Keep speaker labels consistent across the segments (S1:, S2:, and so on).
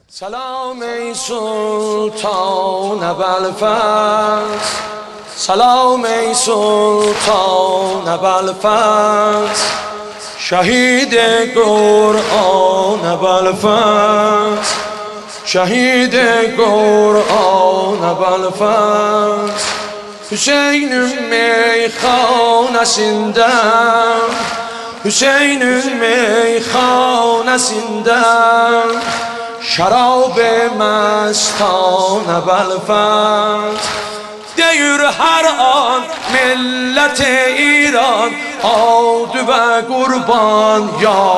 S1: سلام ای سلطان ابوالفضل، سلام ای سلطان ابوالفضل، شهید قرآن ابوالفضل، شهید قرآن ابوالفضل. حسین میخوان سندم، حسین میخوان سندم، شراب مستان ابوالفضل. دیر هر آن ملت ایران، آد و قربان یا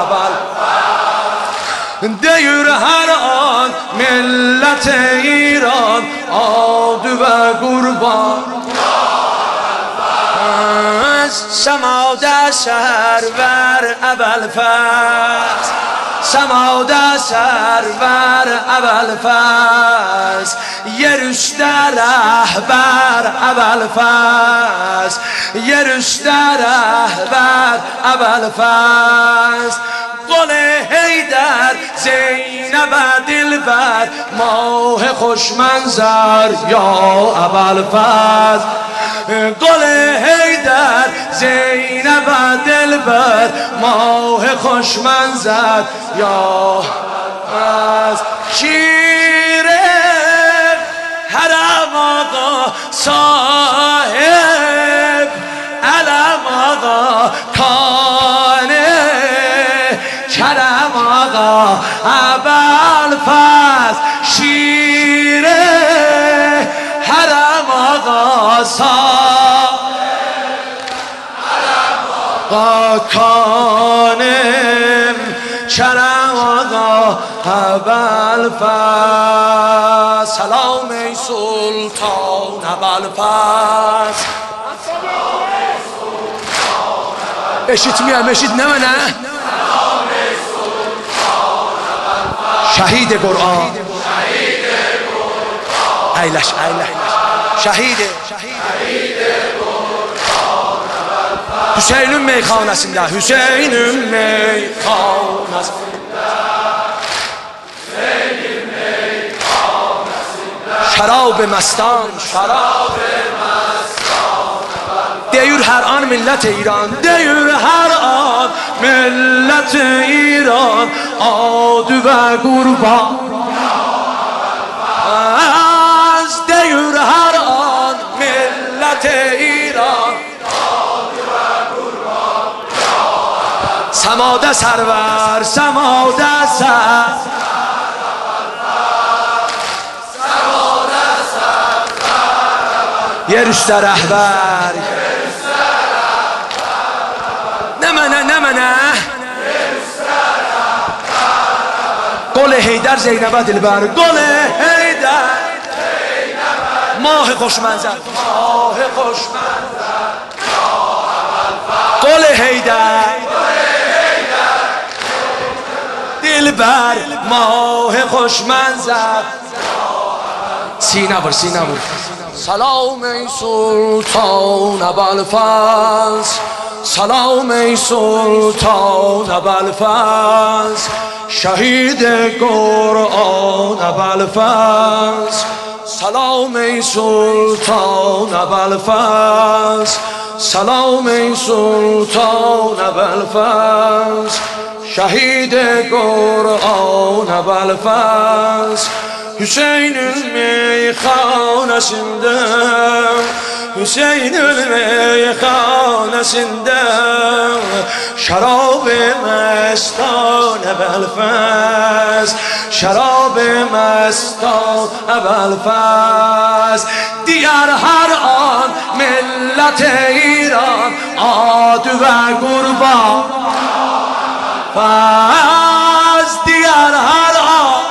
S1: ابوالفضل. دیر هر آن ملت ایران، آد و قربان یا ابوالفضل. سماد سرور ابوالفضل، سماد سرور ابوالفضل، یه رشته رهبر ابوالفضل، یه رشته رهبر ابوالفضل. گل حیدر زینب دلبر، ماه خوش منظر یا ابوالفضل. گل حیدر زینب دلبر، ماه خوش منظر یا ابوالفضل. شیر حرم آقا صاحب علم آقا کانه، کرم آقا ابوالفضل. شیر حرم آقا صاحب علم آقا کانه، کرم آقا ابوالفضل. سلام ای سلطان ابوالفضل، بشید میام بشید نه نه. شهید قرآن، ایلش ایلش شهید حسین میخانسinde، حسین میخانسinde، شراب مستان، شراب مستان. دیر هر آن ملت ایران، دیر هر آن ملت ایران، آد و قربان از. دیر هر آن ملت ایران، آد و قربان. سماد سرور، سماد سرور، یه رشته رهبر نمنه نمنه. گل حیدر زینب دلبر، گل حیدر ماه خوش منظر، ماه خوش منظر. گل حیدر دلبر، ماه خوش منظر. سینه سینه. سلام ای سلطان ابوالفضل، سلام ای سلطان ابوالفضل، شهید قرآن ابوالفضل. سلام ای سلطان ابوالفضل، سلام ای سلطان ابوالفضل، شهید قرآن ابوالفضل. حسین میخانسinde، حسین میخانسinde، شراب مستان ابوالفضل، شراب مستان ابوالفضل. دیگر هر آن ملت ایران، آد و قربان فضل. دیگر هر آن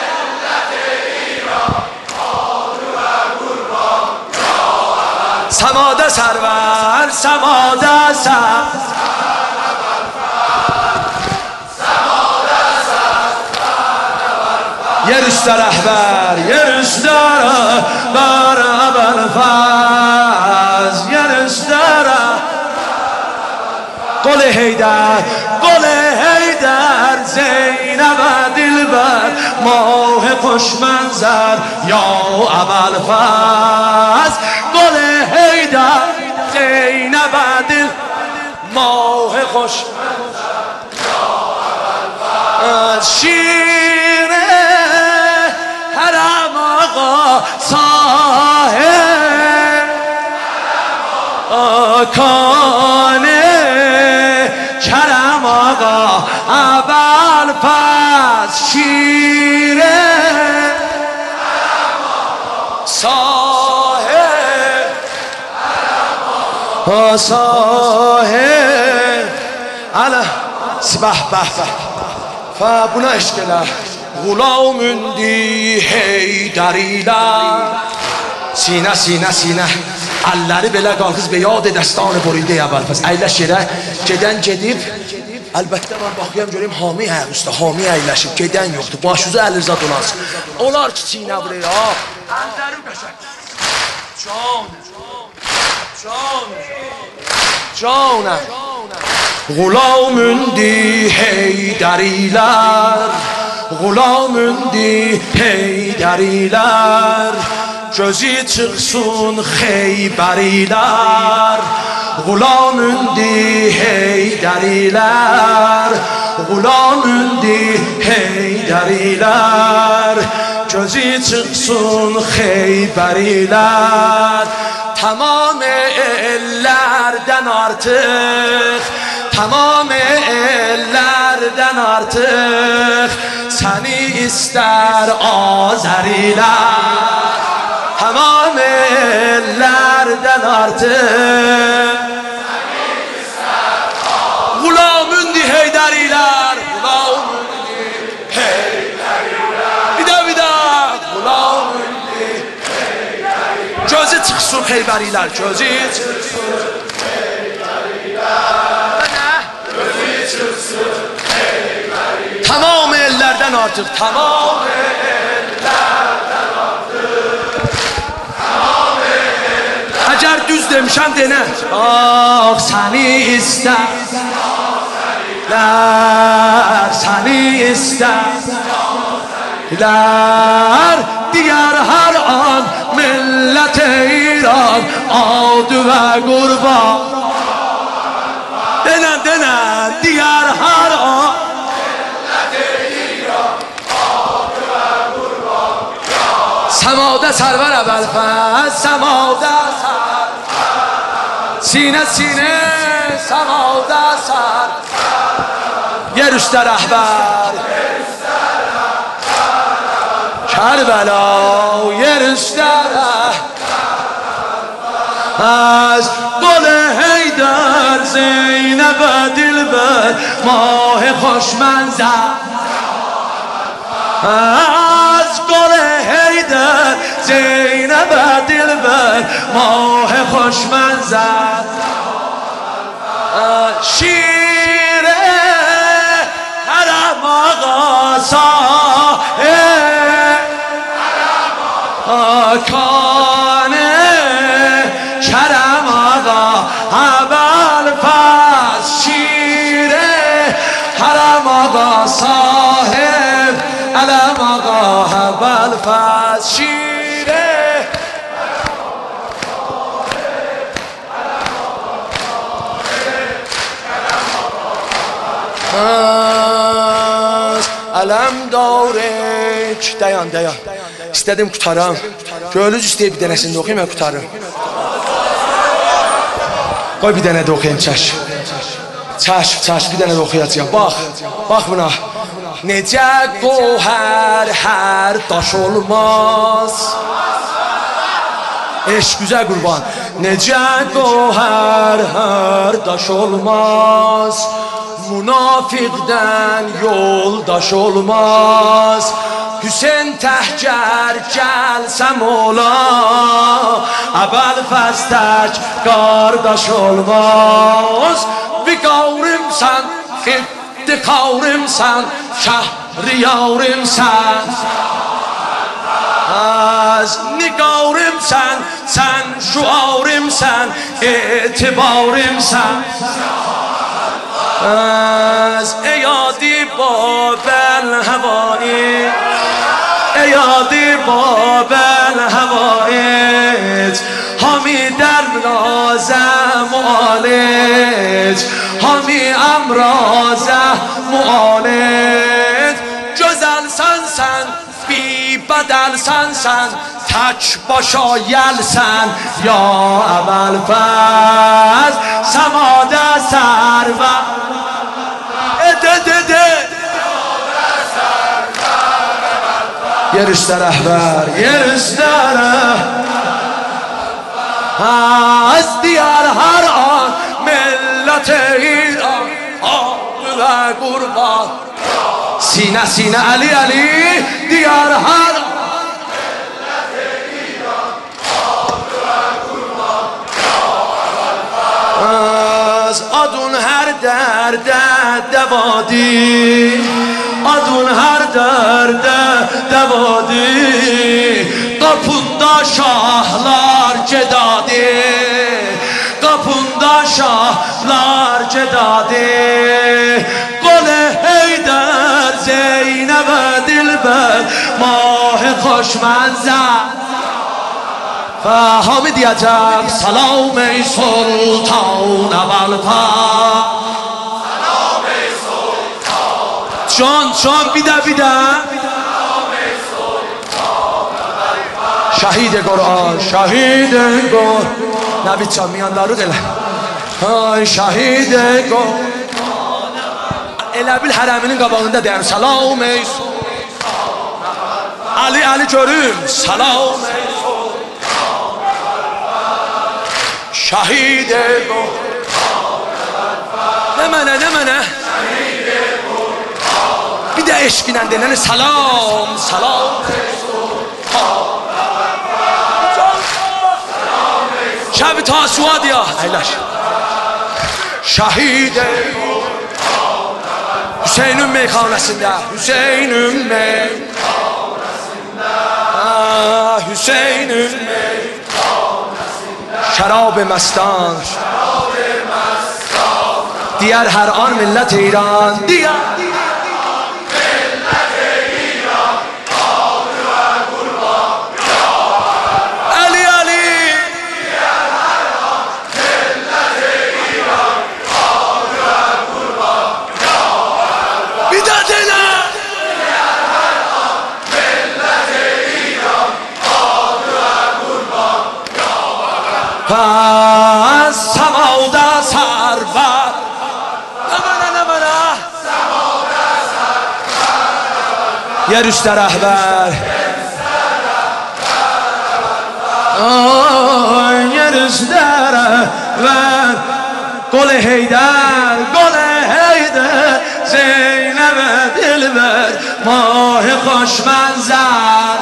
S1: سماد سرور، سماد سرور، یه رشته رهبر، یه رشته رهبر ابوالفضل، یه رشته رهبر. گل حیدر، گل حیدر زینب دلبر ما خوش منظر یا ابوالفضل گل حیدر زینب دل ماه خوش منظر یا ابوالفضل شیر حرم آقا صاحب آکانه کرم آقا ابوالفضل شیر صاحب صاحب على سبح بح فبنا اشكلا غلام دی حیدریler سینه سینه سینه əlləri belə qalxız və yad dəstanı buridə ابوالفضل əyləşirə gedən gedib əlbəttə mən baxıyam göreyim hami hə usta hami əyləşib gedən yoxdur başucu əlirza dolansın olar ki çiynə vurur ha əllərim qəşək canım غلامündü heydəriler غلامündü heydəriler gözü çıxsın xeybərilər غلامündü heydəriler غلامündü heydəriler gözü çıxsın xeybərilər tamam ellərdən artıq tamam ellərdən artıq səni istər Azərilər tamam ellərdən artıq səni istər Azərilər غلامündü heydəriler غلامündü heydəriler bir də غلامündü heydəriler gözü çıxsın xeybərilər gözü çıxsın tamam ellerden artık tamam ellerden artık tamam ellerden eğer düz demişem dene ah seni isterler seni isterler diğer her an millet İran adı ve kurban denen denen diğer her an سماده سرور ابوالفضل سماده سرور سینه سینه سماده سر yer üstte rehber Kerbela yer üstte از گل حیدر زینب دلبر ماه خوش منظر از گل حیدر زینب دلبر ماه خوش منظر شیر حرم آقا صاحب آکانه کرم آقا ابوالفضل شیر حرم آقا صاحب علم آقا ابوالفضل شیر علم داره dayan istedim qutaram göğlüz istəyib bir dənəsində oxuyayım mən qutarım qoy bir dənə də oxuyayım çaş bir dənə də oxuyacağım bax buna necə qohər hər daş olmaz eşq güzel qurban necə qohər hər daş olmaz munafiqdən yoldaş olmaz Hüseyin təhcər gəlsəm ola Əbəlfəz tək qardaş olmaz Viqavrimsən, iftiqavrimsən, şəhriyavrimsən Az niqavrimsən, sən şuavrimsən, etibarimsən از ایادی با بل هوایی یادی باب الهوایج همی در نازم معالج همی امرازم معالج جزل سنسن بی بدل سنسن تک باشا یلسن یا اول فز سماده سر و یه رشته رهبر یه رشته از دیار هر آن ملت ایران آب و قربان سینه سینه علی علی دیار هر ملت ایران آب و قربان از آدون هر درد دوادی آدون هر درد دوادی قپوندا شاهلار جدادی قپوندا شاهلار جدادی گل حیدر زینب دلبر ماه خوشمنظر فهامدی عجب سلام ای سلطان اول جان بیده شهید قرآن شهید قرآن نبی چا میان دارو دل شهید قرآن الابیل حرمینin qabağında deyəm salam ey Ali görüm salam ey şehid ne mənə bir de eşkinen denene salam şebi tasuat ya eyleş şehid Hüseyin'in meyhanesinde Hüseyin'in şarab mestan diğer her an millet İran diğer پس سماده سرور نمانه یه رشته رهبر یه رشته رهبر گل حیدر زینب دلبر ماه خوشمنظر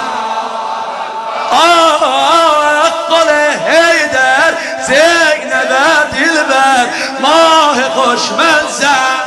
S1: گل حیدر زینب دلبر ماه خوشمنظر